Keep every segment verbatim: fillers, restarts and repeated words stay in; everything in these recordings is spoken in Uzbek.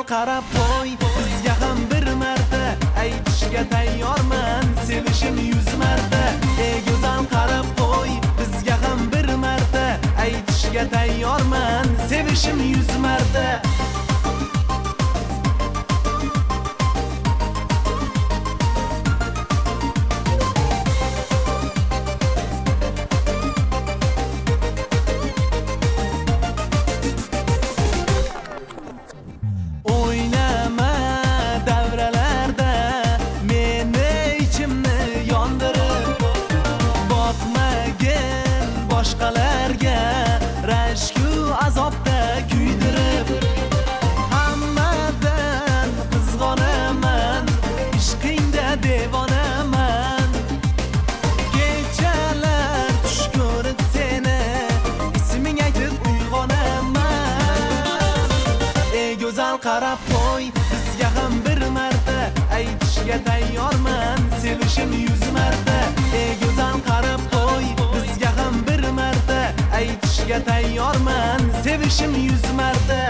qarab qo'y, bizga ham bir marta aytishga tayyorman, sevishim yuz marta. Ey go'zal qarab qo'y, bizga ham bir marta aytishga tayyorman, sevishim yuz marta. Boshqalarga rashku azobda kuydirib, hammadan qizg'onaman, ishqingda devonaman. Kechalar tush ko'rib seni isming aytib uyg'onaman. Ey go'zal qarab qo'y, bizga ham bir marta aytishga tayyorman, sevishim yuz marta. Ey go'zal qarab qo'y, bizga ham bir marta aytishga tayyorman, sevishim yuz marta.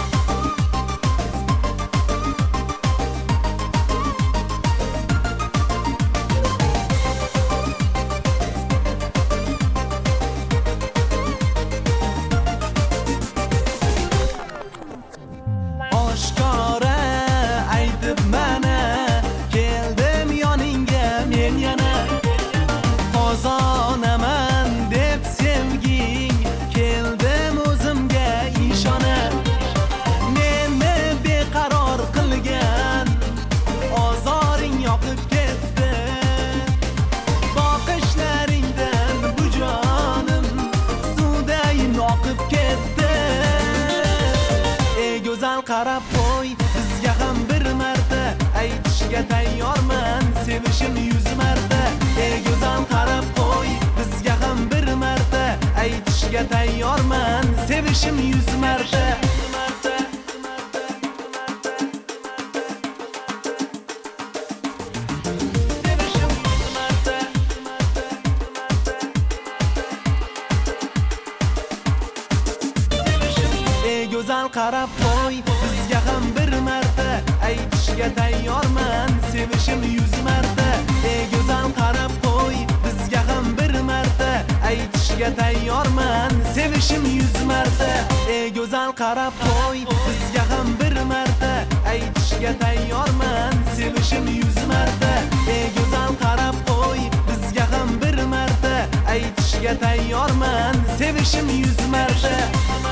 Oshkora aytib mana keldim yoningga men yana. Qozonaman deb sevging keldim o'zimga ishonib. Meni beqaror qilgan ozoring yoqib ketdi. Boqishlaringdan bu jonim suvdayin oqib ketdi. Ey go'zal qarab qo'y, bizga ham bir marta aytishga tayyorman, sevishim yuz marta. Ey go'zal qarab qo'y, bizga ham bir marta aytishga tayyorman, sevishim yuz marta. Ey go'zal qarab qo'y, bizga ham bir marta aytishga tayyorman, sevishim yuz marta. Ey go'zal qarab qo'y, bizga ham bir marta aytishga tayyorman, sevishim yuz marta. Ey go'zal qarab qo'y, bizga ham bir marta aytishga tayyorman, sevishim yuz marta. Ey go'zal qarab qo'y, bizga ham bir marta aytishga tayyorman, sevishim yuz marta.